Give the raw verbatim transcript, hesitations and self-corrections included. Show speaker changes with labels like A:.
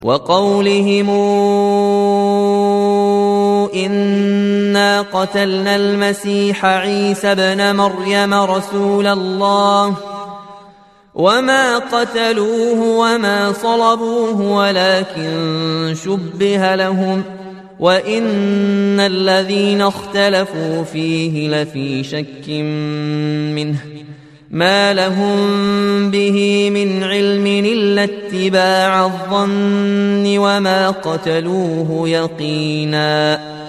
A: وقولهم إنا قتلنا المسيح عيسى ابن مريم رسول الله وما قتلوه وما صلبوه ولكن شبه لهم وإن الذين اختلفوا فيه لفي شك منه ما لهم به من علم إلا اتباع الظن وما قتلوه يقينا